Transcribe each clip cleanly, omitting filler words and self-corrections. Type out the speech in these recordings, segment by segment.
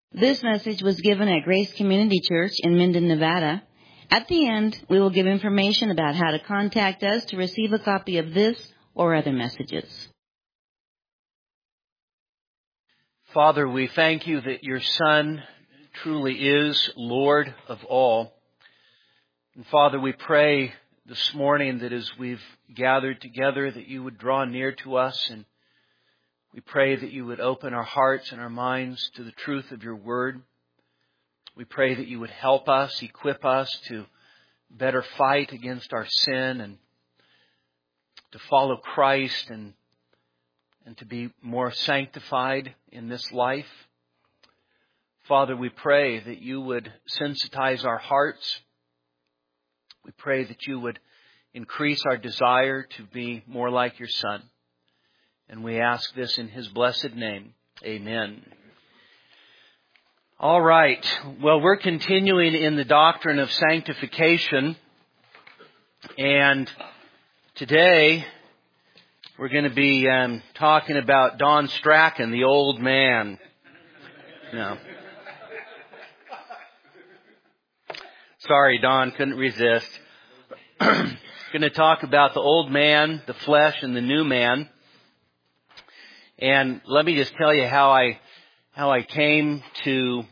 This message was given at Grace Community Church in Minden, Nevada. At the end, we will give information about how to contact us to receive a copy of this or other messages. Father, we thank you that your Son truly is Lord of all. And Father, we pray this morning that as we've gathered together, that you would draw near to us, and we pray that you would open our hearts and our minds to the truth of your word. We pray that you would help us, equip us to better fight against our sin and to follow Christ and to be more sanctified in this life. Father, we pray that you would sensitize our hearts. We pray that you would increase our desire to be more like your Son. And we ask this in his blessed name. Amen. All right. Well, we're continuing in the doctrine of sanctification. And today we're going to be talking about Don Strachan, the old man. No. Sorry, Don, couldn't resist. Going to talk about the old man, the flesh, and the new man. And let me just tell you how I came to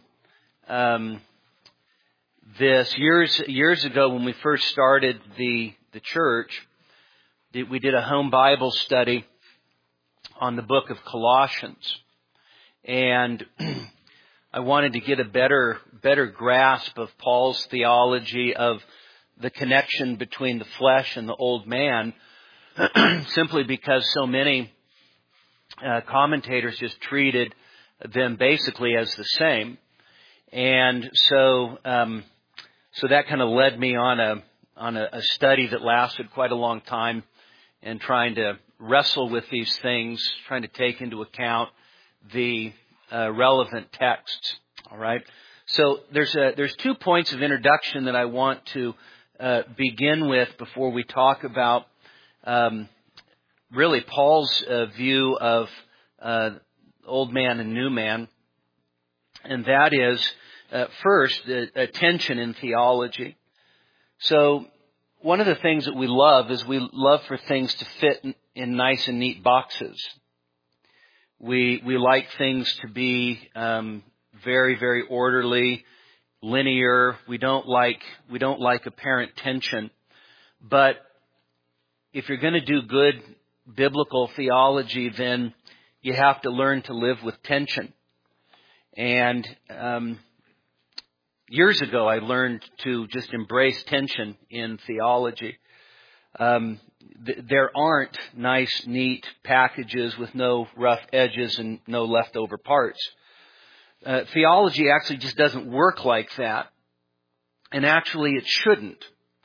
this years ago when we first started the church. We did a home Bible study on the book of Colossians, and I wanted to get a better grasp of Paul's theology of the connection between the flesh and the old man, simply because so many commentators just treated them basically as the same. And so that kind of led me on a study that lasted quite a long time, and trying to wrestle with these things, trying to take into account the relevant texts. All right. So there's 2 points of introduction that I want to begin with before we talk about really Paul's view of old man and new man. And that is, first, a tension in theology. So one of the things that we love is we love for things to fit in nice and neat boxes. We like things to be very, very orderly, linear. We don't like apparent tension. But if you're going to do good biblical theology, then you have to learn to live with tension. And years ago, I learned to just embrace tension in theology. There aren't nice, neat packages with no rough edges and no leftover parts. Theology actually just doesn't work like that. And actually, it shouldn't.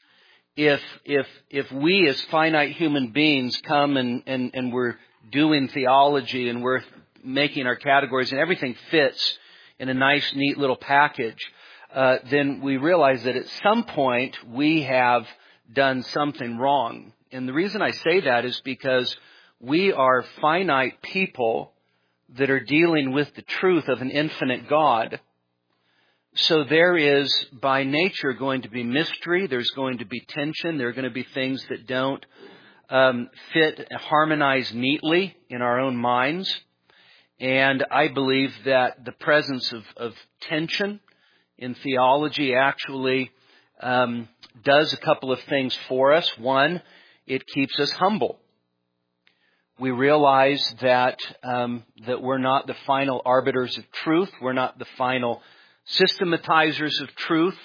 If we as finite human beings come and we're doing theology and we're making our categories and everything fits in a nice, neat little package, then we realize that at some point we have done something wrong. And the reason I say that is because we are finite people that are dealing with the truth of an infinite God. So there is, by nature, going to be mystery. There's going to be tension. There are going to be things that don't harmonize neatly in our own minds. And I believe that the presence of tension in theology actually does a couple of things for us. One, it keeps us humble. We realize that we're not the final arbiters of truth. We're not the final systematizers of truth.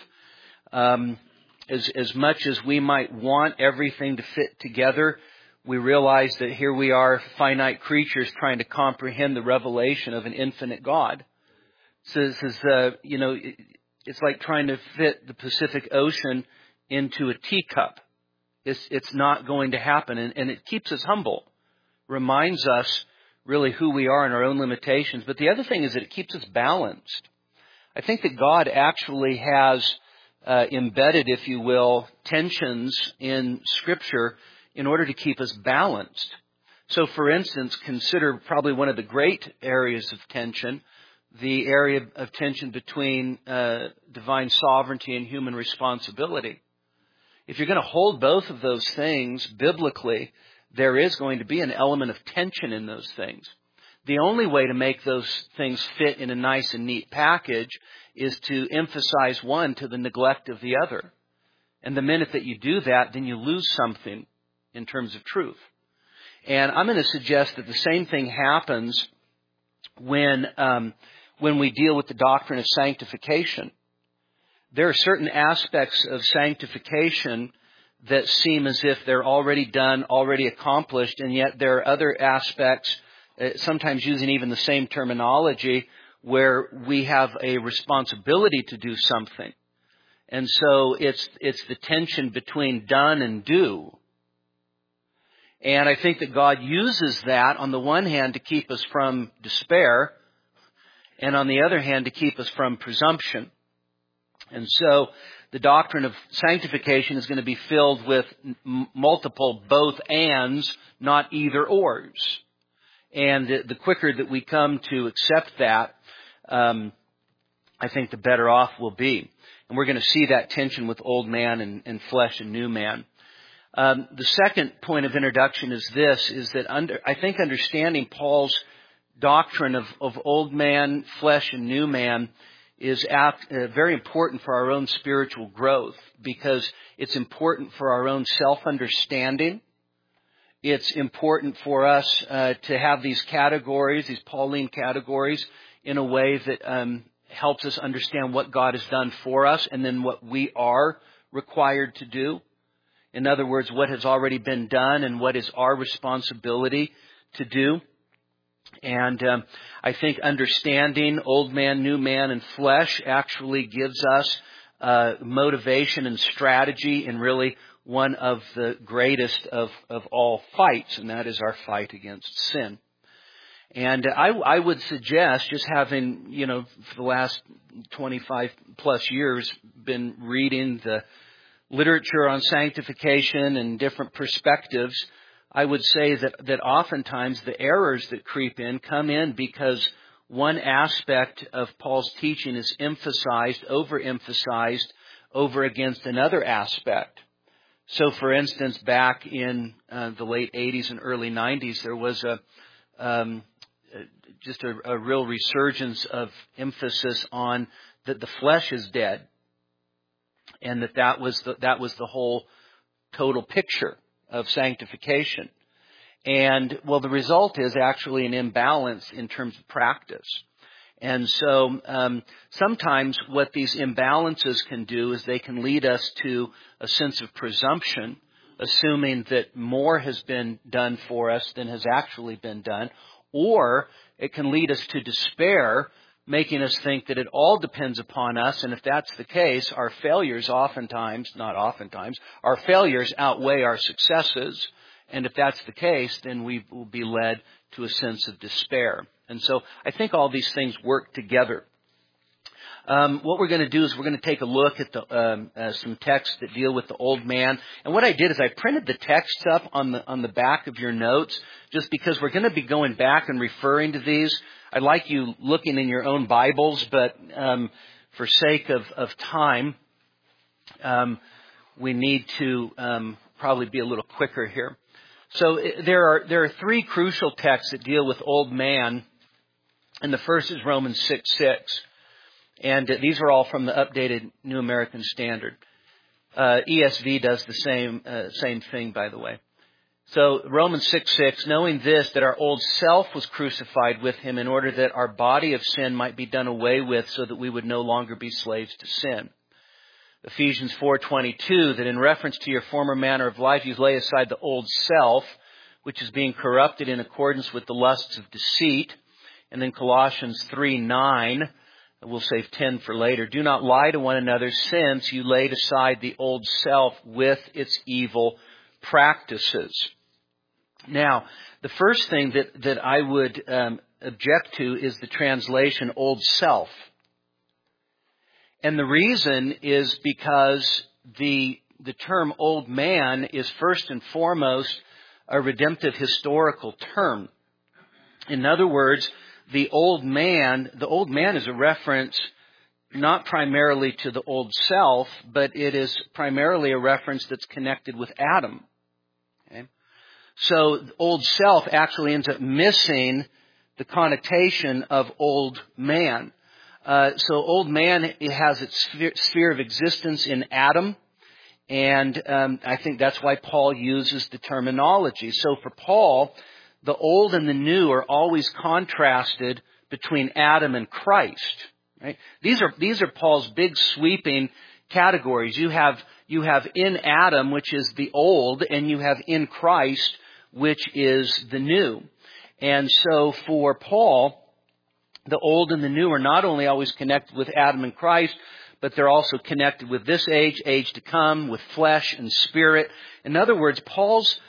As much as we might want everything to fit together, we realize that here we are, finite creatures trying to comprehend the revelation of an infinite God. So this is, it's like trying to fit the Pacific Ocean into a teacup. It's not going to happen, and it keeps us humble, reminds us really who we are and our own limitations. But the other thing is that it keeps us balanced. I think that God actually has embedded, if you will, tensions in Scripture in order to keep us balanced. So, for instance, consider probably one of the great areas of tension, the area of tension between divine sovereignty and human responsibility. If you're going to hold both of those things biblically, there is going to be an element of tension in those things. The only way to make those things fit in a nice and neat package is to emphasize one to the neglect of the other. And the minute that you do that, then you lose something in terms of truth. And I'm going to suggest that the same thing happens when we deal with the doctrine of sanctification. There are certain aspects of sanctification that seem as if they're already done, already accomplished, and yet there are other aspects, sometimes using even the same terminology, where we have a responsibility to do something. And so it's the tension between done and do. And I think that God uses that on the one hand to keep us from despair, and on the other hand to keep us from presumption. And so the doctrine of sanctification is going to be filled with multiple both ands, not either ors. And the quicker that we come to accept that, I think the better off we'll be. And we're going to see that tension with old man and flesh and new man. The second point of introduction is this, is that I think understanding Paul's doctrine of old man, flesh, and new man is very important for our own spiritual growth, because it's important for our own self-understanding. It's important for us to have these categories, these Pauline categories, in a way that helps us understand what God has done for us and then what we are required to do. In other words, what has already been done and what is our responsibility to do. And I think understanding old man, new man, and flesh actually gives us motivation and strategy in really one of the greatest of all fights, and that is our fight against sin. And I would suggest, just having, for the last 25 plus years been reading the literature on sanctification and different perspectives, I would say that oftentimes the errors that creep in come in because one aspect of Paul's teaching is overemphasized over against another aspect. So, for instance, back in the late 80s and early 90s, there was just a real resurgence of emphasis on that the flesh is dead, and that was the whole total picture of sanctification. And, well, the result is actually an imbalance in terms of practice. And so sometimes what these imbalances can do is they can lead us to a sense of presumption, assuming that more has been done for us than has actually been done. Or it can lead us to despair, making us think that it all depends upon us. And if that's the case, our failures our failures outweigh our successes. And if that's the case, then we will be led to a sense of despair. And so I think all these things work together. What we're going to do is we're going to take a look at some texts that deal with the old man. And what I did is I printed the texts up on the back of your notes, just because we're going to be going back and referring to these. I'd like you looking in your own Bibles, but for sake of time, we need to probably be a little quicker here. So there are three crucial texts that deal with old man, and the first is Romans 6:6. And these are all from the updated New American Standard. ESV does the same thing, by the way. So Romans 6:6, knowing this, that our old self was crucified with him in order that our body of sin might be done away with, so that we would no longer be slaves to sin. Ephesians 4:22, that in reference to your former manner of life, you lay aside the old self, which is being corrupted in accordance with the lusts of deceit. And then Colossians 3:9, we'll save 10 for later. Do not lie to one another, since you laid aside the old self with its evil practices. Now, the first thing that I would object to is the translation old self. And the reason is because the term old man is first and foremost a redemptive historical term. In other words, the old man is a reference not primarily to the old self, but it is primarily a reference that's connected with Adam. Okay? So old self actually ends up missing the connotation of old man. So old man, it has its sphere of existence in Adam. And I think that's why Paul uses the terminology. So for Paul, the old and the new are always contrasted between Adam and Christ. Right? These are Paul's big sweeping categories. You have in Adam, which is the old, and you have in Christ, which is the new. And so for Paul, the old and the new are not only always connected with Adam and Christ, but they're also connected with this age to come, with flesh and spirit. In other words, Paul's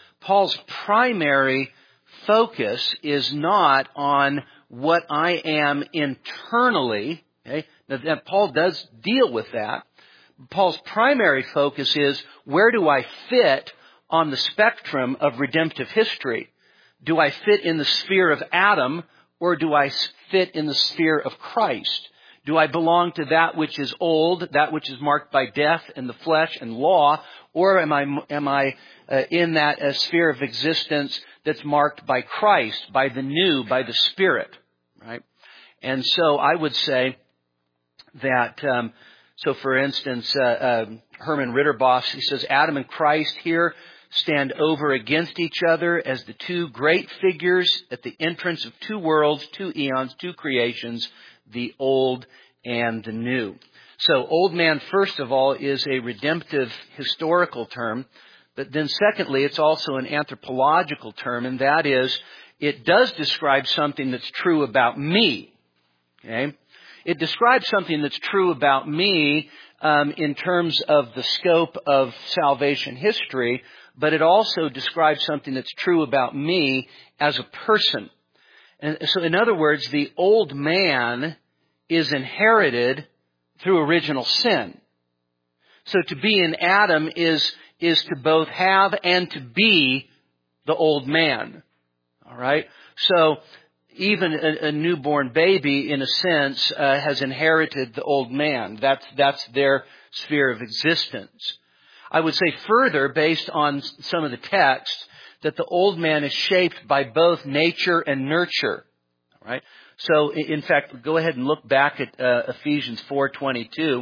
primary focus is not on what I am internally. Okay? Now, Paul does deal with that. Paul's primary focus is, where do I fit on the spectrum of redemptive history? Do I fit in the sphere of Adam, or do I fit in the sphere of Christ? Do I belong to that which is old, that which is marked by death and the flesh and law, or am I in that sphere of existence that's marked by Christ, by the new, by the Spirit, right? And so I would say that, so for instance, Herman Ritterboss, he says, Adam and Christ here stand over against each other as the two great figures at the entrance of two worlds, two eons, two creations, the old and the new. So old man, first of all, is a redemptive historical term, but then secondly, it's also an anthropological term, and that is, it does describe something that's true about me. Okay? It describes something that's true about me in terms of the scope of salvation history, but it also describes something that's true about me as a person. And so in other words, the old man is inherited through original sin. So to be in Adam is to both have and to be the old man. All right? So even a newborn baby, in a sense, has inherited the old man. That's their sphere of existence. I would say further, based on some of the text, that the old man is shaped by both nature and nurture. All right? So, in fact, go ahead and look back at Ephesians 4:22.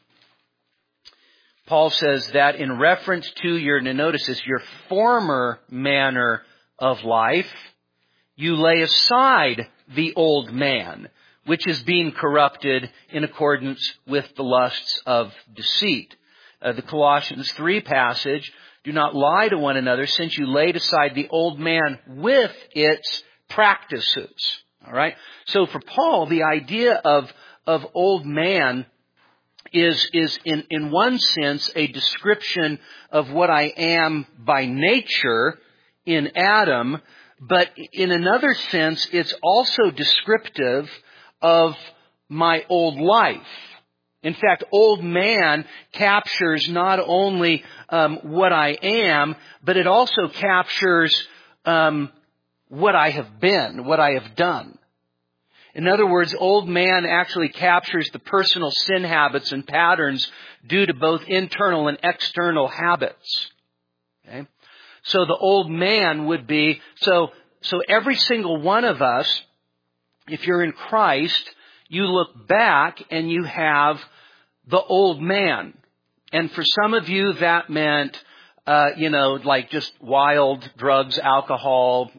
Paul says that in reference to your, now notice this, your former manner of life, you lay aside the old man, which is being corrupted in accordance with the lusts of deceit. The Colossians 3 passage, do not lie to one another, since you laid aside the old man with its practices. All right? So for Paul, the idea of old man is in one sense a description of what I am by nature in Adam, but in another sense, it's also descriptive of my old life. In fact, old man captures not only what I am, but it also captures what I have been, what I have done. In other words, old man actually captures the personal sin habits and patterns due to both internal and external habits. Okay? So the old man would be, so every single one of us, if you're in Christ, you look back and you have the old man. And for some of you that meant, like just wild drugs, alcohol,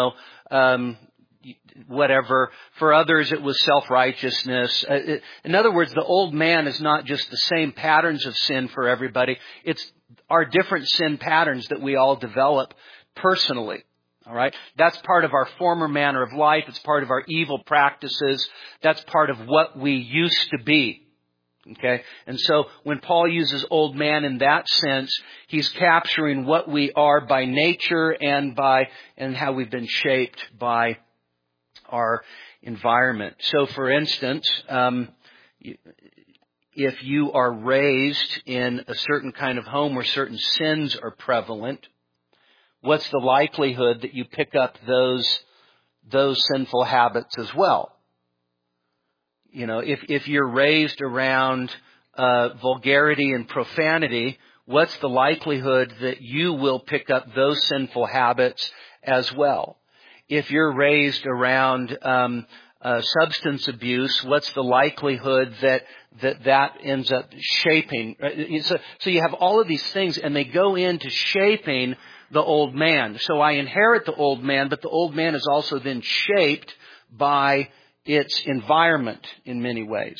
whatever. For others, it was self-righteousness. In other words, the old man is not just the same patterns of sin for everybody. It's our different sin patterns that we all develop personally. All right? That's part of our former manner of life. It's part of our evil practices. That's part of what we used to be. Okay? And so when Paul uses old man in that sense, he's capturing what we are by nature and how we've been shaped by our environment. So for instance, if you are raised in a certain kind of home where certain sins are prevalent, what's the likelihood that you pick up those those sinful habits as well. You know, if you're raised around vulgarity and profanity, what's the likelihood that you will pick up those sinful habits as well? If you're raised around substance abuse, what's the likelihood that ends up shaping? So you have all of these things, and they go into shaping the old man. So I inherit the old man, but the old man is also then shaped by its environment in many ways.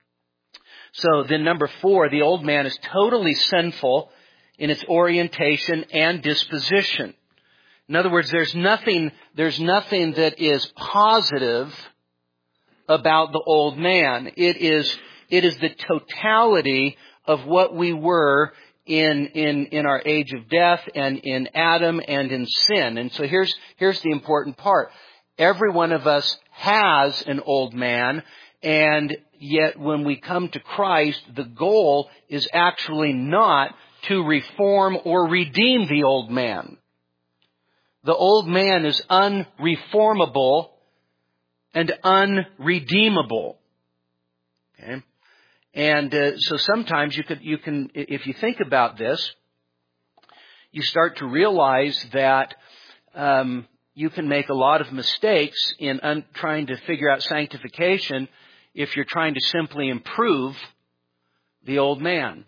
So then number 4, the old man is totally sinful in its orientation and disposition. In other words, there's nothing that is positive about the old man. It is the totality of what we were in our age of death and in Adam and in sin. And so here's the important part. Every one of us has an old man, and yet when we come to Christ, the goal is actually not to reform or redeem the old man. The old man is unreformable and unredeemable. Okay? And so sometimes you can, if you think about this, you start to realize that you can make a lot of mistakes in trying to figure out sanctification if you're trying to simply improve the old man.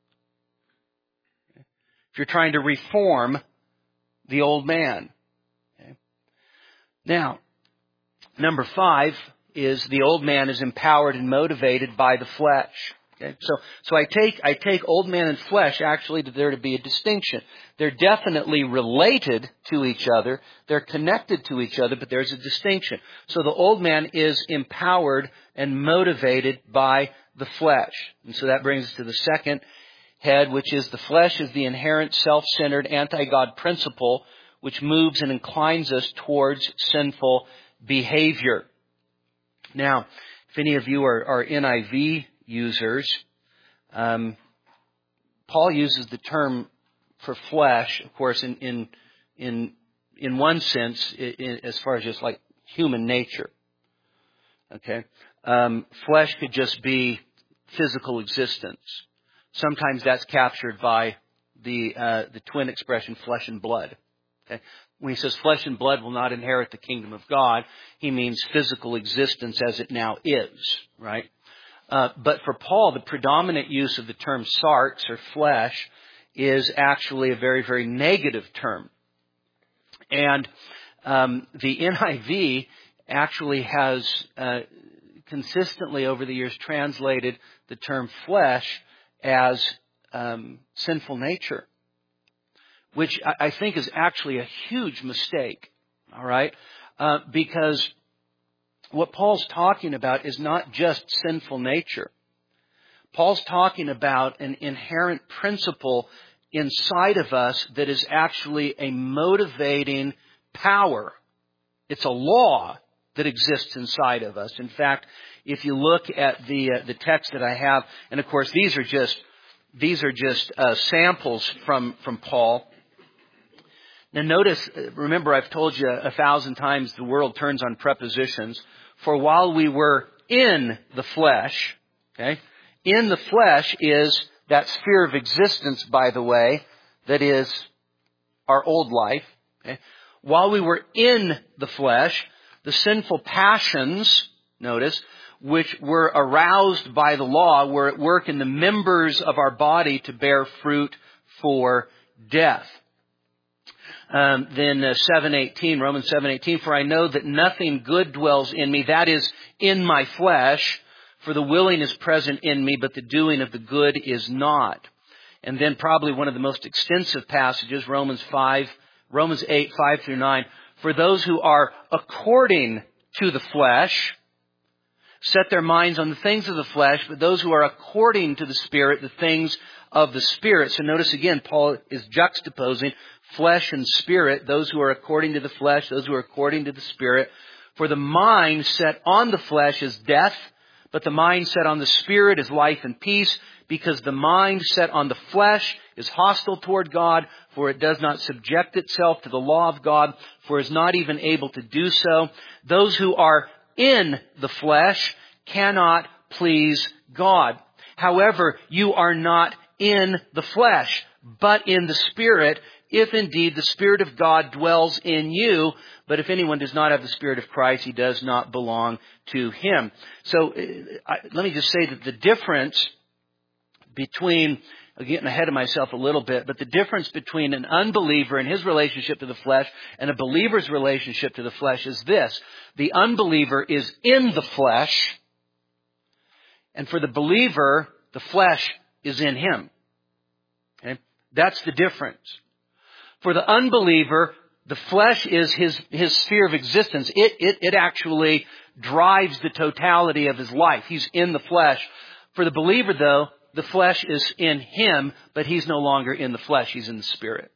If you're trying to reform the old man. Okay. Now, number 5 is the old man is empowered and motivated by the flesh. Okay. So I take old man and flesh actually to there to be a distinction. They're definitely related to each other. They're connected to each other, but there's a distinction. So the old man is empowered and motivated by the flesh. And so that brings us to the second head, which is the flesh is the inherent self-centered anti-God principle which moves and inclines us towards sinful behavior. Now, if any of you are NIV users, Paul uses the term for flesh, of course, in one sense, as far as just like human nature. Okay, flesh could just be physical existence. Sometimes that's captured by the twin expression, flesh and blood. Okay? When he says flesh and blood will not inherit the kingdom of God, he means physical existence as it now is, right? But for Paul, the predominant use of the term sarx or flesh is actually a very, very negative term. And the NIV actually has consistently over the years translated the term flesh as sinful nature, which I think is actually a huge mistake, all right? Because what Paul's talking about is not just sinful nature. Paul's talking about an inherent principle inside of us that is actually a motivating power. It's a law that exists inside of us. In fact, if you look at the text that I have, and of course these are just samples from Paul. Now notice, remember I've told you 1,000 times the world turns on prepositions. For while we were in the flesh, okay, in the flesh is that sphere of existence, by the way, that is our old life. Okay? While we were in the flesh, the sinful passions, notice, which were aroused by the law, were at work in the members of our body to bear fruit for death. Then 7:18, Romans 7:18, for I know that nothing good dwells in me, that is, in my flesh, for the willing is present in me, but the doing of the good is not. And then probably one of the most extensive passages, Romans 8, 5 through 9, for those who are according to the flesh, set their minds on the things of the flesh, but those who are according to the Spirit, the things of the Spirit. So notice again, Paul is juxtaposing flesh and spirit, those who are according to the flesh, those who are according to the Spirit. For the mind set on the flesh is death, But the mind set on the Spirit is life and peace, because the mind set on the flesh is hostile toward God, for it does not subject itself to the law of God, for it is not even able to do so. Those who are in the flesh cannot please God. However, you are not in the flesh, but in the Spirit, if indeed the Spirit of God dwells in you. But if anyone does not have the Spirit of Christ, he does not belong to him. So let me just say that the difference between, I'm getting ahead of myself a little bit, but the difference between an unbeliever and his relationship to the flesh and a believer's relationship to the flesh is this. The unbeliever is in the flesh, and for the believer, the flesh is in him. Okay? That's the difference. For the unbeliever, the flesh is his sphere of existence. It actually drives the totality of his life. He's in the flesh. For the believer, though, the flesh is in him, but he's no longer in the flesh. He's in the Spirit.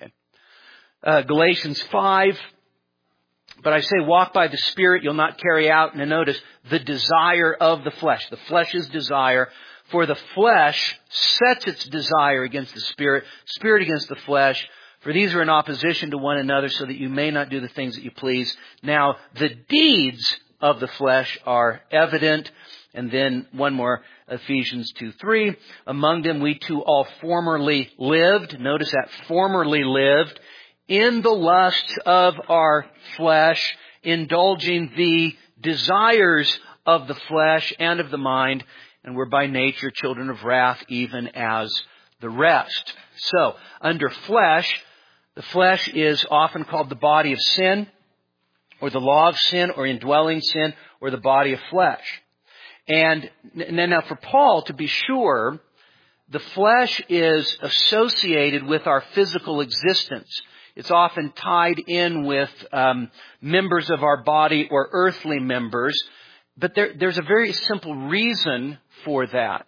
Okay? Galatians 5. But I say, walk by the Spirit, you'll not carry out, and notice, the desire of the flesh. The flesh's desire. For the flesh sets its desire against the Spirit, Spirit against the flesh. For these are in opposition to one another, so that you may not do the things that you please. Now, the deeds of the flesh are evident. And then one more, Ephesians 2:3. Among them we too all formerly lived. Notice that, formerly lived in the lusts of our flesh, indulging the desires of the flesh and of the mind, and were by nature children of wrath, even as the rest. So, under flesh, the flesh is often called the body of sin, or the law of sin, or indwelling sin, or the body of flesh. And now for Paul, to be sure, the flesh is associated with our physical existence. It's often tied in with members of our body or earthly members. But there's a very simple reason for that.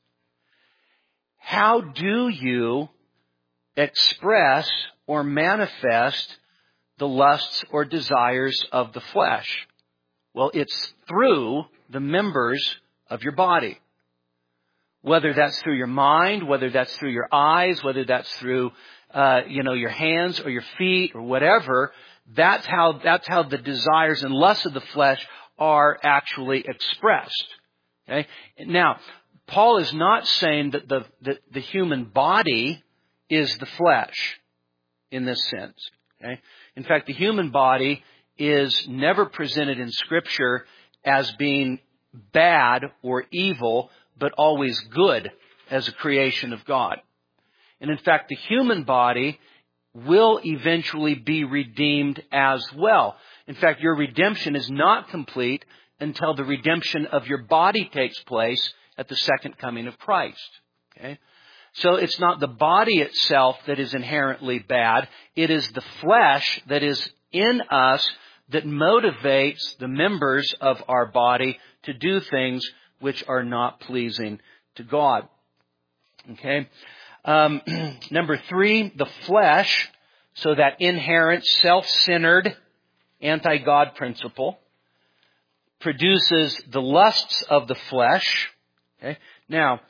How do you express or manifest the lusts or desires of the flesh? Well, it's through the members of your body. Whether that's through your mind, whether that's through your eyes, whether that's through your hands or your feet or whatever, that's how the desires and lusts of the flesh are actually expressed. Okay? Now, Paul is not saying that the human body is the flesh in this sense. Okay? In fact, the human body is never presented in Scripture as being bad or evil, but always good as a creation of God. And in fact, the human body will eventually be redeemed as well. In fact, your redemption is not complete until the redemption of your body takes place at the second coming of Christ. Okay? So it's not the body itself that is inherently bad. It is the flesh that is in us that motivates the members of our body to do things which are not pleasing to God. Okay? Number 3, the flesh, so that inherent, self-centered, anti-God principle, produces the lusts of the flesh. Okay? Now,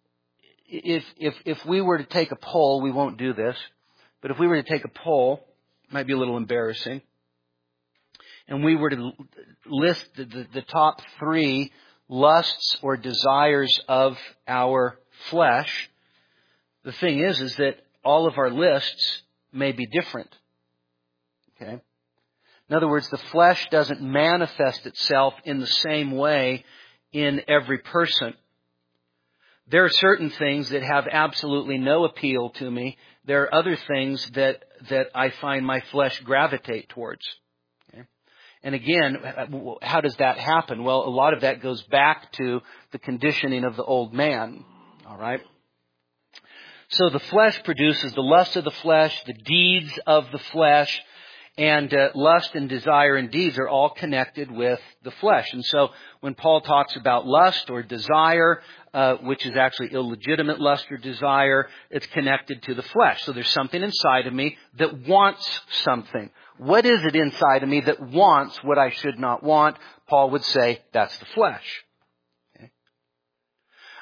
if we were to take a poll, we won't do this, but if we were to take a poll, it might be a little embarrassing, and we were to list the top 3 lusts or desires of our flesh, the thing is that all of our lists may be different. Okay? In other words, the flesh doesn't manifest itself in the same way in every person. There are certain things that have absolutely no appeal to me. There are other things that I find my flesh gravitate towards. Okay? And again, how does that happen? Well, a lot of that goes back to the conditioning of the old man. All right? So the flesh produces the lust of the flesh, the deeds of the flesh, and lust and desire and deeds are all connected with the flesh. And so when Paul talks about lust or desire, which is actually illegitimate lust or desire, it's connected to the flesh. So there's something inside of me that wants something. What is it inside of me that wants what I should not want? Paul would say that's the flesh. Okay?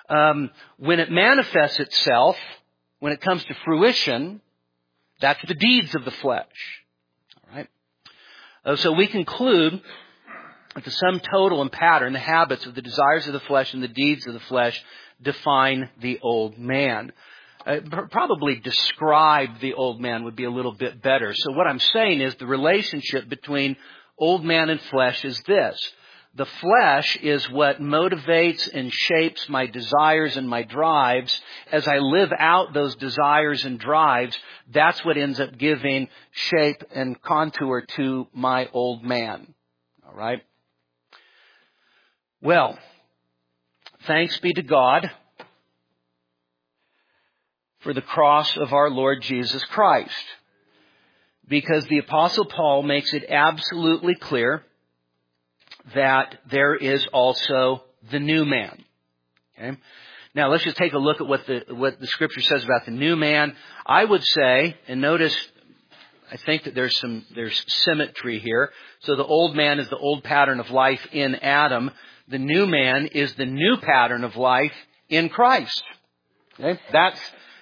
When it manifests itself, when it comes to fruition, that's the deeds of the flesh. All right. So we conclude that the sum total and pattern, the habits of the desires of the flesh and the deeds of the flesh define the old man. Probably describe the old man would be a little bit better. So what I'm saying is the relationship between old man and flesh is this. The flesh is what motivates and shapes my desires and my drives. As I live out those desires and drives, that's what ends up giving shape and contour to my old man. All right? Well, thanks be to God for the cross of our Lord Jesus Christ. Because the Apostle Paul makes it absolutely clear that there is also the new man. Okay? Now let's just take a look at what the Scripture says about the new man. I would say, and notice, I think that there's symmetry here. So the old man is the old pattern of life in Adam. The new man is the new pattern of life in Christ. Okay? That's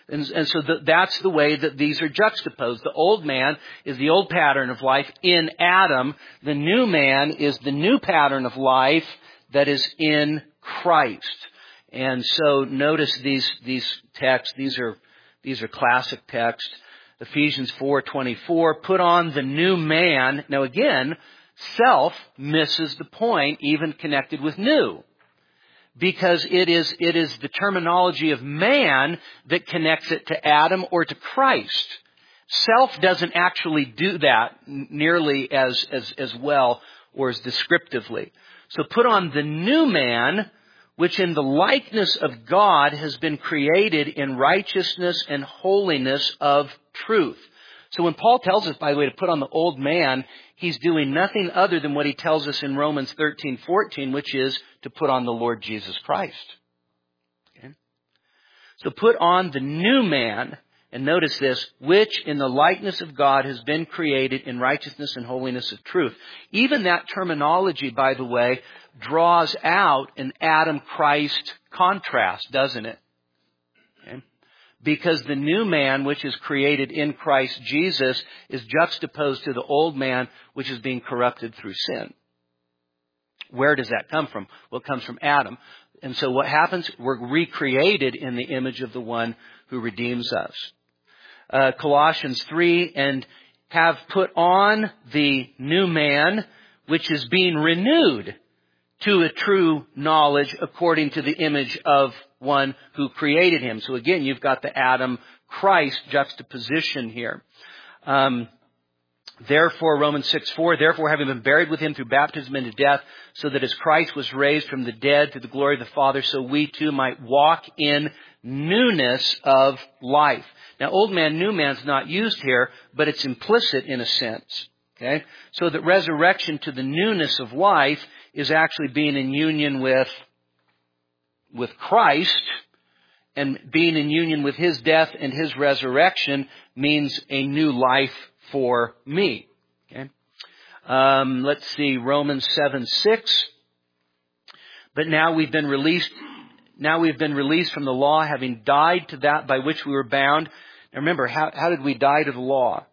the way that these are juxtaposed. The old man is the old pattern of life in Adam. The new man is the new pattern of life that is in Christ. And so notice these texts. These are classic texts. Ephesians 4:24. Put on the new man. Now again, self misses the point, even connected with new. Because it is the terminology of man that connects it to Adam or to Christ. Self doesn't actually do that nearly as well or as descriptively. So put on the new man, which in the likeness of God has been created in righteousness and holiness of truth. So when Paul tells us, by the way, to put on the old man, he's doing nothing other than what he tells us in Romans 13:14, which is to put on the Lord Jesus Christ. Okay? So put on the new man, and notice this, which in the likeness of God has been created in righteousness and holiness of truth. Even that terminology, by the way, draws out an Adam-Christ contrast, doesn't it? Okay? Because the new man, which is created in Christ Jesus, is juxtaposed to the old man, which is being corrupted through sin. Where does that come from? Well, it comes from Adam. And so what happens? We're recreated in the image of the one who redeems us. Colossians 3, and have put on the new man, which is being renewed to a true knowledge according to the image of one who created him. So again, you've got the Adam-Christ juxtaposition here. Therefore, Romans 6:4, therefore having been buried with him through baptism into death, so that as Christ was raised from the dead to the glory of the Father, so we too might walk in newness of life. Now, old man, new man's not used here, but it's implicit in a sense. Okay? So that resurrection to the newness of life is actually being in union with Christ, and being in union with his death and his resurrection means a new life for me. Okay? Let's see, Romans 7:6. But now we've been released from the law, having died to that by which we were bound. Now remember, how did we die to the law?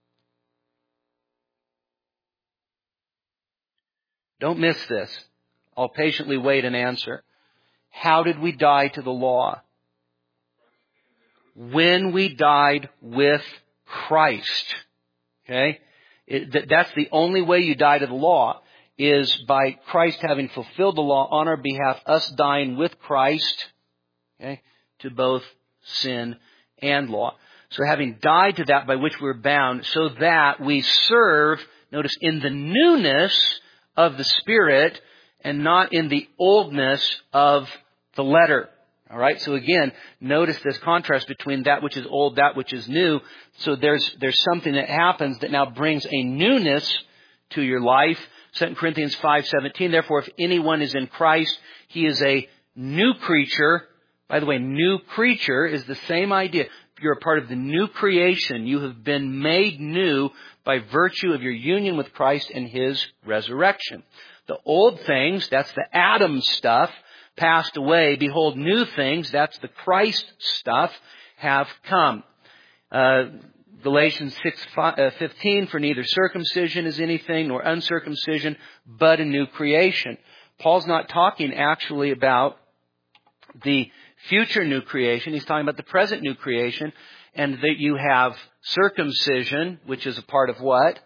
Don't miss this. I'll patiently wait and answer. How did we die to the law? When we died with Christ. Okay? That's the only way you die to the law, is by Christ having fulfilled the law on our behalf, us dying with Christ, okay, to both sin and law. So having died to that by which we're bound, so that we serve, notice, in the newness of the Spirit and not in the oldness of the letter. All right. So again, notice this contrast between that which is old, that which is new. So there's something that happens that now brings a newness to your life. 2 Corinthians 5:17. Therefore, if anyone is in Christ, he is a new creature. By the way, new creature is the same idea. You're a part of the new creation. You have been made new by virtue of your union with Christ and his resurrection. The old things, that's the Adam stuff. passed away. Behold, new things, that's the Christ stuff, have come. Galatians 6:15, for neither circumcision is anything nor uncircumcision, but a new creation. Paul's not talking actually about the future new creation. He's talking about the present new creation, and that you have circumcision, which is a part of what?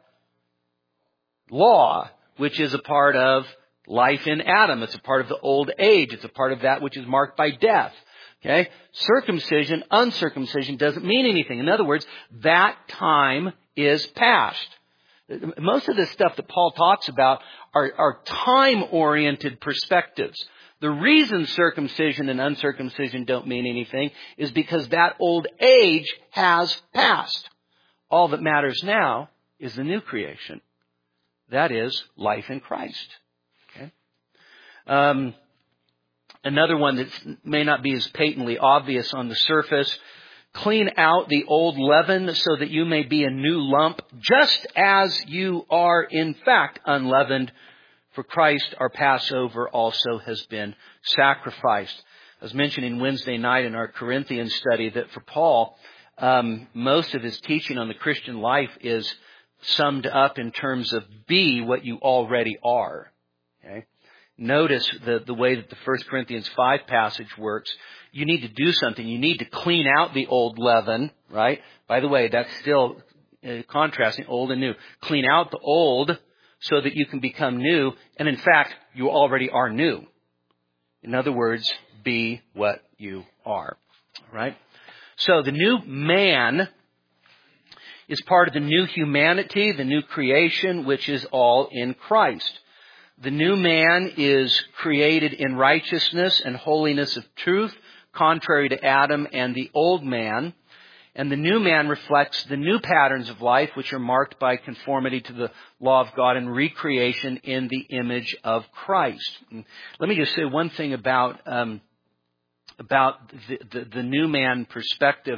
Law, which is a part of life in Adam. It's a part of the old age. It's a part of that which is marked by death. Okay? Circumcision, uncircumcision doesn't mean anything. In other words, that time is past. Most of the stuff that Paul talks about are time-oriented perspectives. The reason circumcision and uncircumcision don't mean anything is because that old age has passed. All that matters now is the new creation. That is life in Christ. Okay? Another one that may not be as patently obvious on the surface. Clean out the old leaven so that you may be a new lump, just as you are in fact unleavened. For Christ, our Passover, also has been sacrificed. I was mentioning Wednesday night in our Corinthians study that for Paul, most of his teaching on the Christian life is summed up in terms of be what you already are. Okay? Notice the way that the 1 Corinthians 5 passage works. You need to do something. You need to clean out the old leaven, right? By the way, that's still contrasting old and new. Clean out the old so that you can become new. And in fact, you already are new. In other words, be what you are, right? So the new man is part of the new humanity, the new creation, which is all in Christ. The new man is created in righteousness and holiness of truth, contrary to Adam and the old man. And the new man reflects the new patterns of life, which are marked by conformity to the law of God and recreation in the image of Christ. And let me just say one thing about the new man perspective.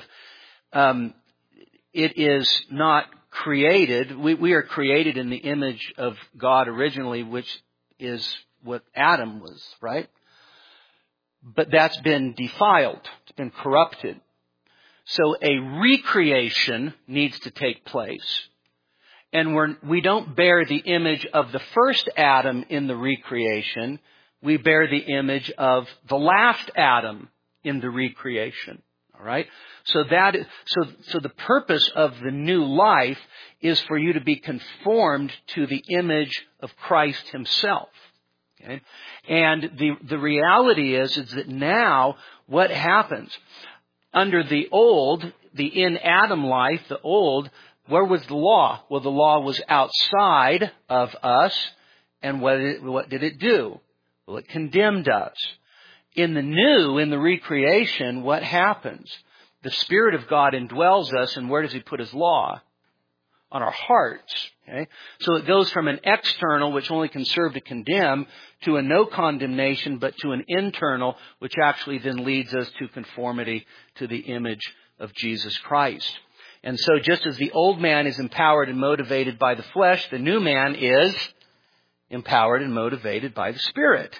It is not created. We are created in the image of God originally, which is what Adam was, right? But that's been defiled. It's been corrupted. So a recreation needs to take place. And we don't bear the image of the first Adam in the recreation. We bear the image of the last Adam in the recreation. All right? So the purpose of the new life is for you to be conformed to the image of Christ himself. Okay? And the reality is that now what happens? Under the old, the in Adam life, the old, where was the law? Well, the law was outside of us. And what did it do? Well, it condemned us. In the new, in the recreation, what happens? The Spirit of God indwells us, and where does he put his law? On our hearts. Okay? So it goes from an external, which only can serve to condemn, to a no condemnation, but to an internal, which actually then leads us to conformity to the image of Jesus Christ. And so just as the old man is empowered and motivated by the flesh, the new man is empowered and motivated by the Spirit.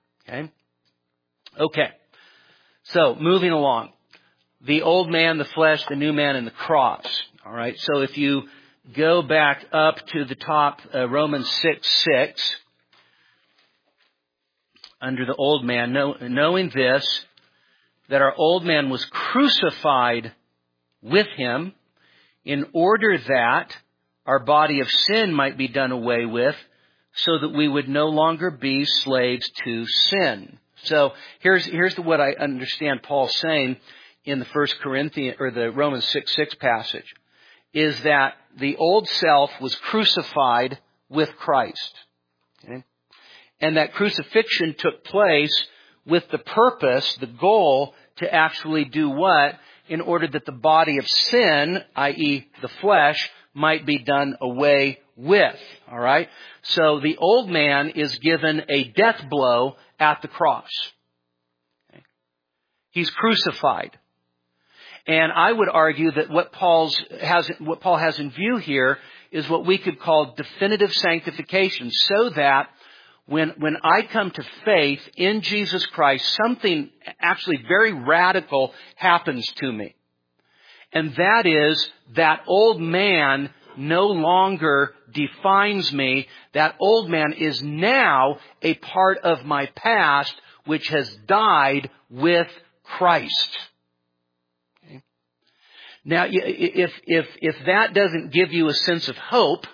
Okay. So moving along. The old man, the flesh, the new man, and the cross. All right. So if you go back up to the top, Romans 6:6, under the old man, knowing this, that our old man was crucified with him in order that our body of sin might be done away with, so that we would no longer be slaves to sin. So here's what I understand Paul saying in the 1 Corinthians or the Romans 6:6 passage, is that the old self was crucified with Christ. Okay? And that crucifixion took place with the purpose, the goal, to actually do what? In order that the body of sin, i.e. the flesh, might be done away with. All right? So the old man is given a death blow at the cross. Okay? He's crucified. And I would argue that what Paul has in view here is what we could call definitive sanctification, so that when I come to faith in Jesus Christ, something actually very radical happens to me. And that is that old man no longer defines me. That old man is now a part of my past, which has died with Christ. Okay. Now, if that doesn't give you a sense of hope,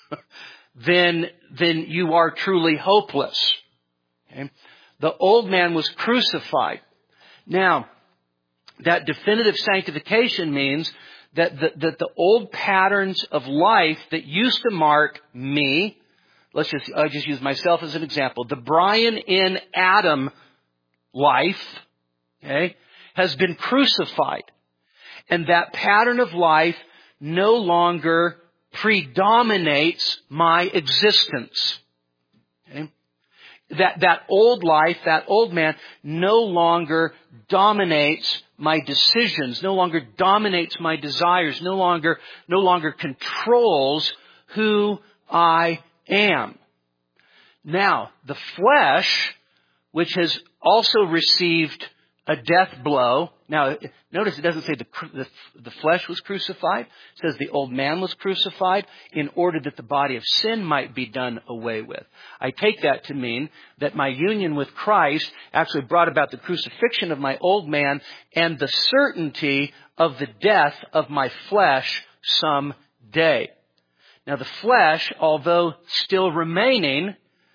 then you are truly hopeless. Okay. The old man was crucified. Now, that definitive sanctification means that the old patterns of life that used to mark me, I just use myself as an example, the Brian in Adam life, okay, has been crucified. And that pattern of life no longer predominates my existence. Okay? That old life, that old man, no longer dominates my decisions, no longer dominates my desires, no longer controls who I am. Now, the flesh, which has also received a death blow. Now, notice it doesn't say the flesh was crucified. It says the old man was crucified in order that the body of sin might be done away with. I take that to mean that my union with Christ actually brought about the crucifixion of my old man and the certainty of the death of my flesh someday. Now, the flesh, although still remaining,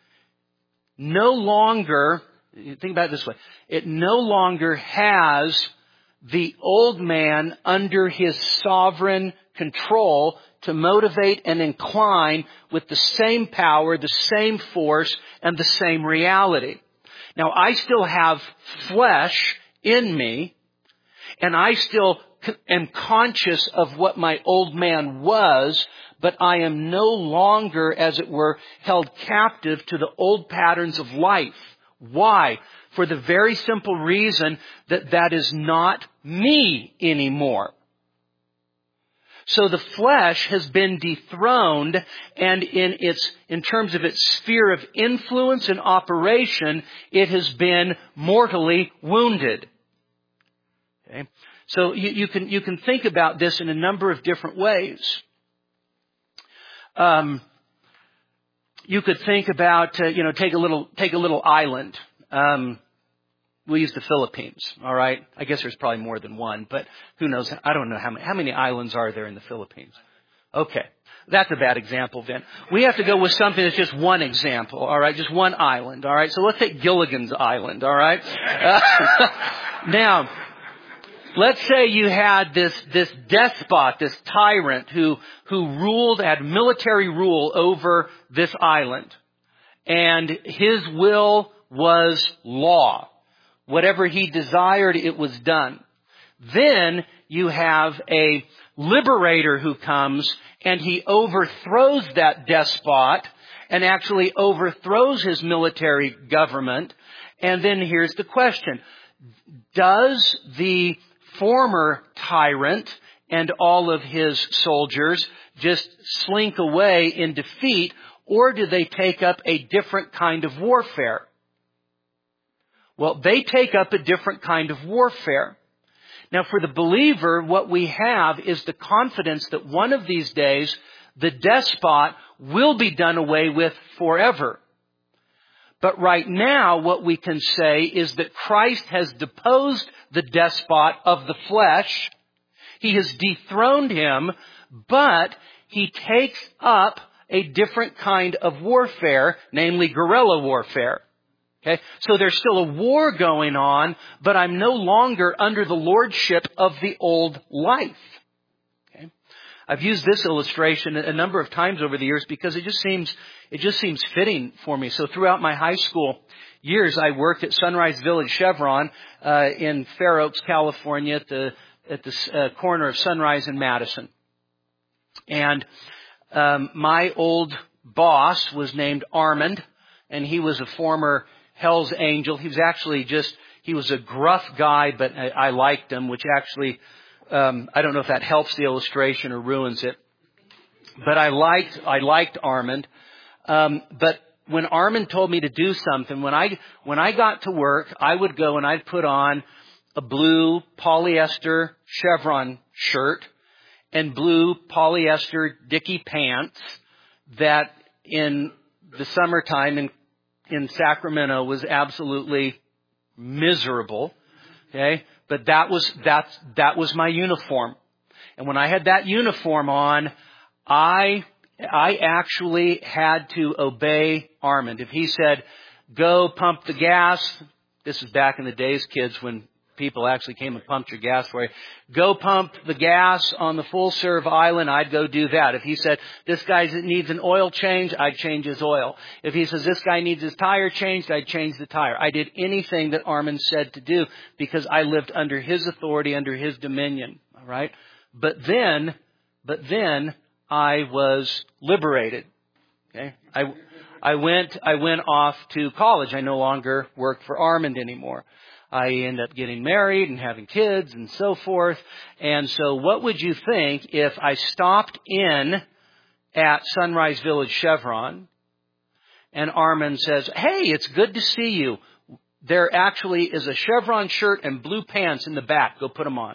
no longer, think about it this way, it no longer has the old man under his sovereign control to motivate and incline with the same power, the same force, and the same reality. Now, I still have flesh in me, and I still am conscious of what my old man was, but I am no longer, as it were, held captive to the old patterns of life. Why? For the very simple reason that is not me anymore. So the flesh has been dethroned, and in terms of its sphere of influence and operation, it has been mortally wounded. Okay? So you can think about this in a number of different ways. You could think about, take a little island. We'll use the Philippines, all right? I guess there's probably more than one, but who knows? I don't know how many islands are there in the Philippines. Okay. That's a bad example then. We have to go with something that's just one example, all right? Just one island, all right? So let's take Gilligan's Island, all right? Now, let's say you had this despot, this tyrant who had military rule over this island. And his will was law. Whatever he desired, it was done. Then you have a liberator who comes and he overthrows that despot and actually overthrows his military government. And then here's the question. Does the former tyrant and all of his soldiers just slink away in defeat, or do they take up a different kind of warfare? Well, they take up a different kind of warfare. Now, for the believer, what we have is the confidence that one of these days, the despot will be done away with forever. But right now, what we can say is that Christ has deposed the despot of the flesh. He has dethroned him, but he takes up a different kind of warfare, namely guerrilla warfare. Okay? So there's still a war going on, but I'm no longer under the lordship of the old life. Okay? I've used this illustration a number of times over the years because it just seems fitting for me. So throughout my high school years, I worked at Sunrise Village Chevron in Fair Oaks, California, at the corner of Sunrise and Madison. And my old boss was named Armand, and he was a former Hell's Angel. He was actually he was a gruff guy, but I liked him, which actually, I don't know if that helps the illustration or ruins it. But I liked Armand. But when Armin told me to do something, when I got to work, I would go and I'd put on a blue polyester chevron shirt and blue polyester dicky pants that in the summertime in Sacramento was absolutely miserable. Okay? But that was my uniform. And when I had that uniform on, I actually had to obey Armand. If he said, go pump the gas, this is back in the days, kids, when people actually came and pumped your gas for you. Go pump the gas on the full serve island, I'd go do that. If he said, this guy needs an oil change, I'd change his oil. If he says, this guy needs his tire changed, I'd change the tire. I did anything that Armand said to do because I lived under his authority, under his dominion. All right? But then I was liberated. Okay? I went off to college. I no longer work for Armand anymore. I end up getting married and having kids and so forth. And so what would you think if I stopped in at Sunrise Village Chevron and Armand says, hey, it's good to see you. There actually is a Chevron shirt and blue pants in the back. Go put them on.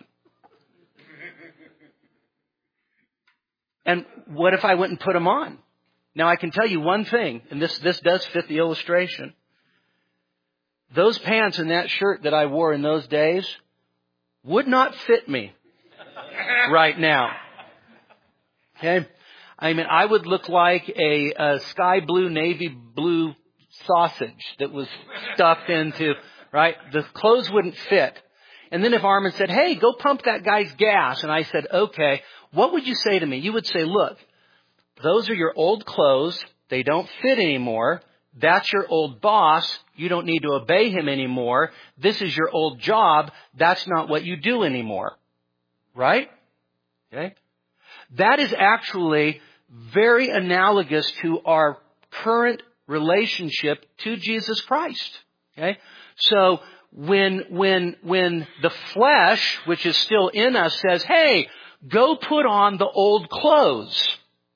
And what if I went and put them on? Now I can tell you one thing, and this does fit the illustration. Those pants and that shirt that I wore in those days would not fit me right now. Okay? I mean, I would look like a sky blue, navy blue sausage that was stuffed into, right? The clothes wouldn't fit. And then if Armand said, hey, go pump that guy's gas. And I said, okay, what would you say to me? You would say, look, those are your old clothes. They don't fit anymore. That's your old boss. You don't need to obey him anymore. This is your old job. That's not what you do anymore. Right? Okay? That is actually very analogous to our current relationship to Jesus Christ. Okay? So when the flesh, which is still in us, says, hey, go put on the old clothes,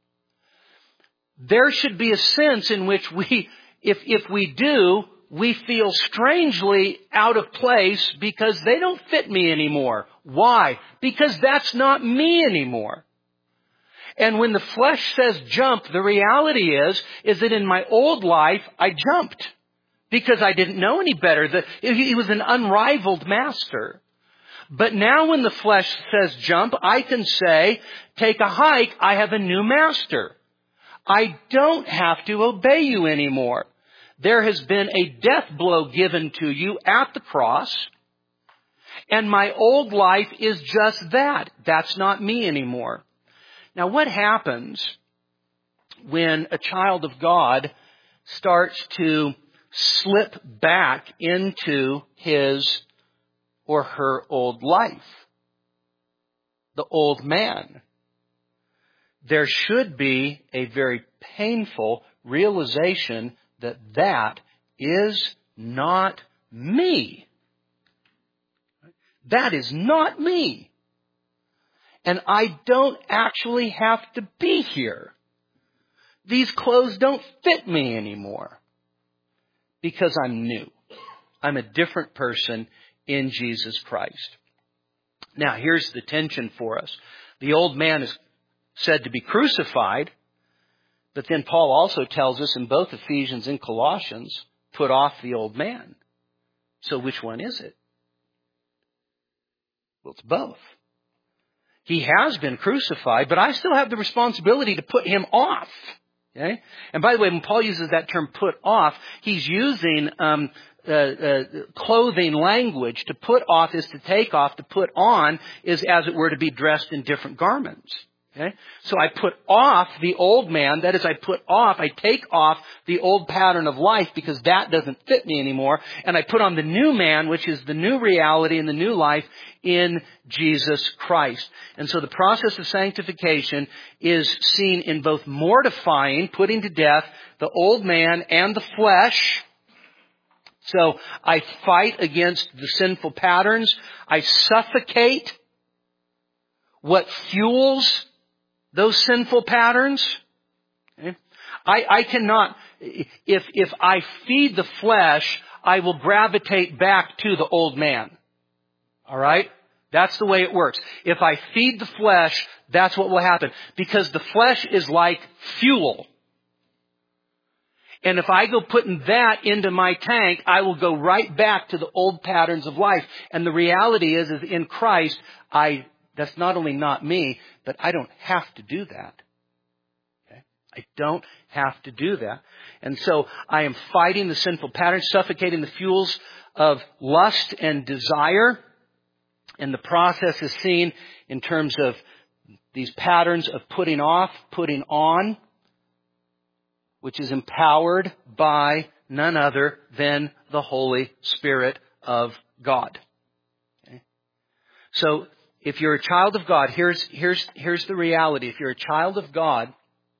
there should be a sense in which we, if we do, we feel strangely out of place because they don't fit me anymore. Why? Because that's not me anymore. And when the flesh says jump, the reality is that in my old life, I jumped because I didn't know any better. He was an unrivaled master. But now when the flesh says jump, I can say, take a hike, I have a new master. I don't have to obey you anymore. There has been a death blow given to you at the cross, and my old life is just that. That's not me anymore. Now, what happens when a child of God starts to slip back into his or her old life? The old man. There should be a very painful realization that that is not me. That is not me. And I don't actually have to be here. These clothes don't fit me anymore because I'm new. I'm a different person in Jesus Christ. Now, here's the tension for us. The old man is said to be crucified, but then Paul also tells us in both Ephesians and Colossians, put off the old man. So which one is it? Well, it's both. He has been crucified, but I still have the responsibility to put him off. Okay? And by the way, when Paul uses that term put off, he's using clothing language. To put off is to take off. To put on is, as it were, to be dressed in different garments. Okay? So I put off the old man. That is, I take off the old pattern of life because that doesn't fit me anymore. And I put on the new man, which is the new reality and the new life in Jesus Christ. And so the process of sanctification is seen in both mortifying, putting to death the old man and the flesh. So I fight against the sinful patterns. I suffocate what fuels those sinful patterns. Okay? I cannot, if I feed the flesh, I will gravitate back to the old man. All right? That's the way it works. If I feed the flesh, that's what will happen. Because the flesh is like fuel. And if I go putting that into my tank, I will go right back to the old patterns of life. And the reality is in Christ, that's not only not me, but I don't have to do that. Okay? I don't have to do that. And so I am fighting the sinful patterns, suffocating the fuels of lust and desire. And the process is seen in terms of these patterns of putting off, putting on, which is empowered by none other than the Holy Spirit of God. Okay? So if you're a child of God, here's the reality. If you're a child of God,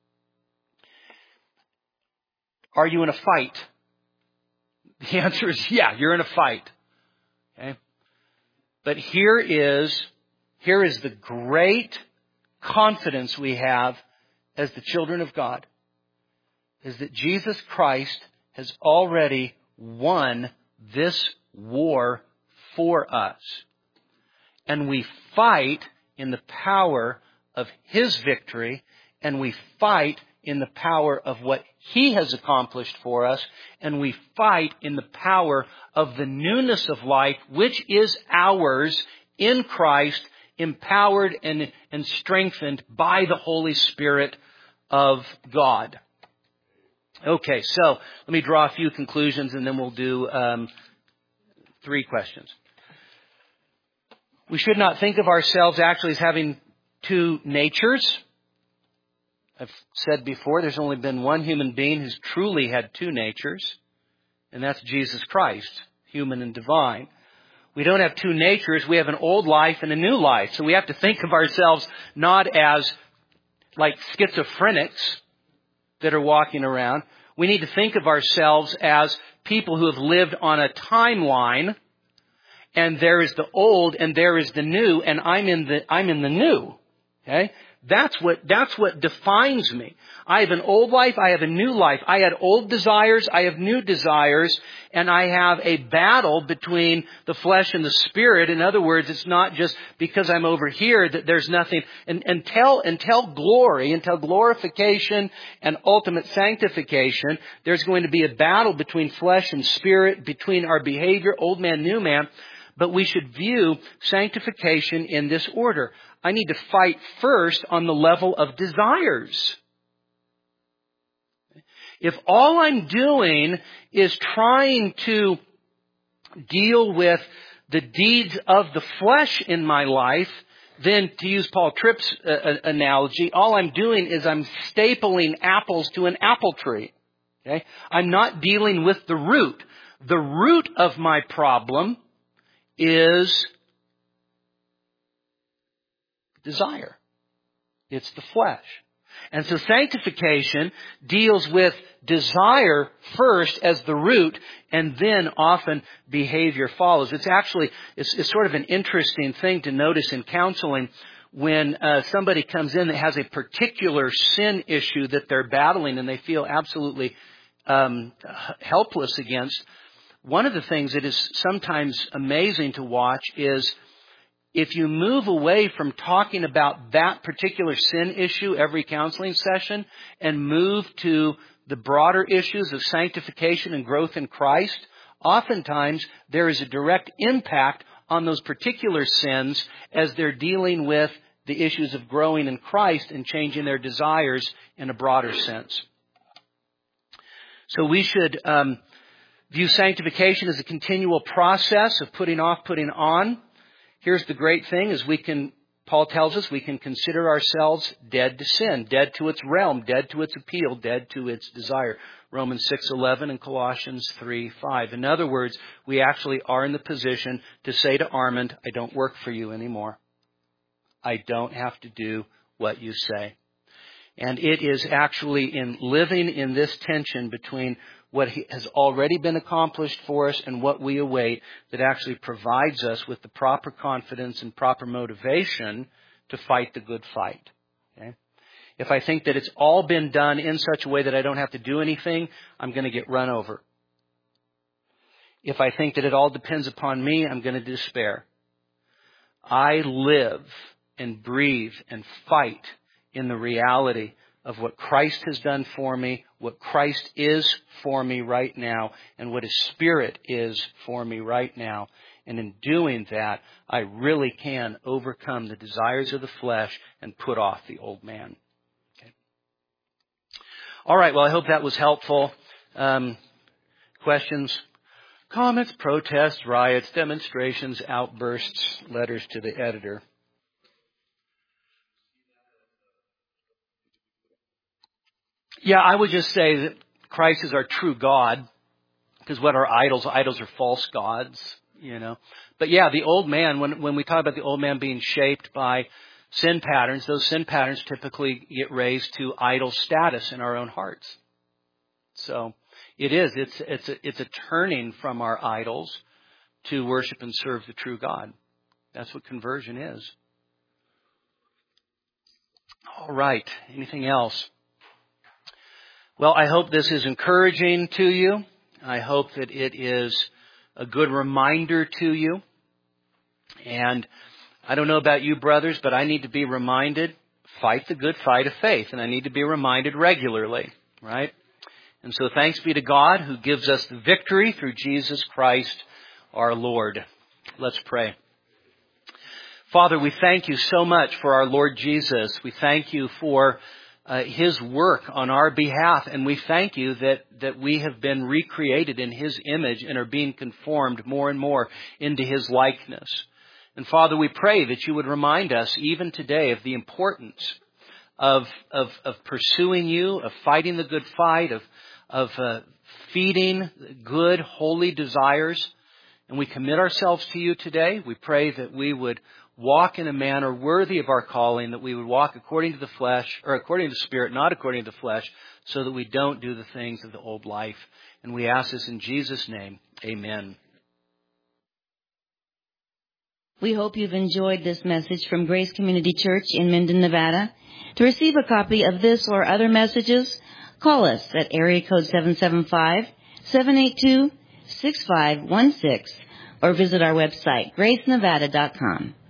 are you in a fight? The answer is yeah, you're in a fight. Okay? But here is the great confidence we have as the children of God, is that Jesus Christ has already won this war for us. And we fight in the power of His victory, and we fight in the power of what He has accomplished for us, and we fight in the power of the newness of life, which is ours in Christ, empowered and strengthened by the Holy Spirit of God. Okay, so let me draw a few conclusions and then we'll do 3 questions. We should not think of ourselves actually as having 2 natures. I've said before, there's only been one human being who's truly had 2 natures, and that's Jesus Christ, human and divine. We don't have 2 natures. We have an old life and a new life. So we have to think of ourselves not as like schizophrenics that are walking around. We need to think of ourselves as people who have lived on a timeline, and there is the old and there is the new, and I'm in the new. Okay? That's what defines me. I have an old life, I have a new life. I had old desires, I have new desires, and I have a battle between the flesh and the spirit. In other words, it's not just because I'm over here that there's nothing. Until glorification and ultimate sanctification, there's going to be a battle between flesh and spirit, between our behavior, old man, new man. But we should view sanctification in this order. I need to fight first on the level of desires. If all I'm doing is trying to deal with the deeds of the flesh in my life, then to use Paul Tripp's analogy, all I'm doing is I'm stapling apples to an apple tree. Okay? I'm not dealing with the root. The root of my problem is desire. It's the flesh. And so sanctification deals with desire first as the root, and then often behavior follows. It's sort of an interesting thing to notice in counseling when somebody comes in that has a particular sin issue that they're battling and they feel absolutely helpless against. One of the things that is sometimes amazing to watch is if you move away from talking about that particular sin issue every counseling session and move to the broader issues of sanctification and growth in Christ, oftentimes there is a direct impact on those particular sins as they're dealing with the issues of growing in Christ and changing their desires in a broader sense. So we should view sanctification as a continual process of putting off, putting on. Here's the great thing is Paul tells us we can consider ourselves dead to sin, dead to its realm, dead to its appeal, dead to its desire. Romans 6:11 and Colossians 3:5. In other words, we actually are in the position to say to Armand, I don't work for you anymore. I don't have to do what you say. And it is actually in living in this tension between what has already been accomplished for us and what we await that actually provides us with the proper confidence and proper motivation to fight the good fight. Okay? If I think that it's all been done in such a way that I don't have to do anything, I'm going to get run over. If I think that it all depends upon me, I'm going to despair. I live and breathe and fight in the reality of what Christ has done for me, what Christ is for me right now, and what His Spirit is for me right now. And in doing that, I really can overcome the desires of the flesh and put off the old man. Okay. All right, well, I hope that was helpful. Questions, comments, protests, riots, demonstrations, outbursts, letters to the editor. Yeah, I would just say that Christ is our true God, because what are idols? Idols are false gods, you know. But yeah, the old man, when we talk about the old man being shaped by sin patterns, those sin patterns typically get raised to idol status in our own hearts. So it's a turning from our idols to worship and serve the true God. That's what conversion is. All right, anything else? Well, I hope this is encouraging to you. I hope that it is a good reminder to you. And I don't know about you, brothers, but I need to be reminded, fight the good fight of faith. And I need to be reminded regularly, right? And so thanks be to God who gives us the victory through Jesus Christ our Lord. Let's pray. Father, we thank you so much for our Lord Jesus. We thank you for His work on our behalf, and we thank you that we have been recreated in His image and are being conformed more and more into His likeness. And Father, we pray that you would remind us even today of the importance of pursuing you, of fighting the good fight, of feeding good, holy desires. And we commit ourselves to you today. We pray that we would walk in a manner worthy of our calling, that we would walk according to the flesh, or according to the Spirit, not according to the flesh, so that we don't do the things of the old life. And we ask this in Jesus' name. Amen. We hope you've enjoyed this message from Grace Community Church in Minden, Nevada. To receive a copy of this or other messages, call us at area code 775-782-6516 or visit our website, gracenevada.com.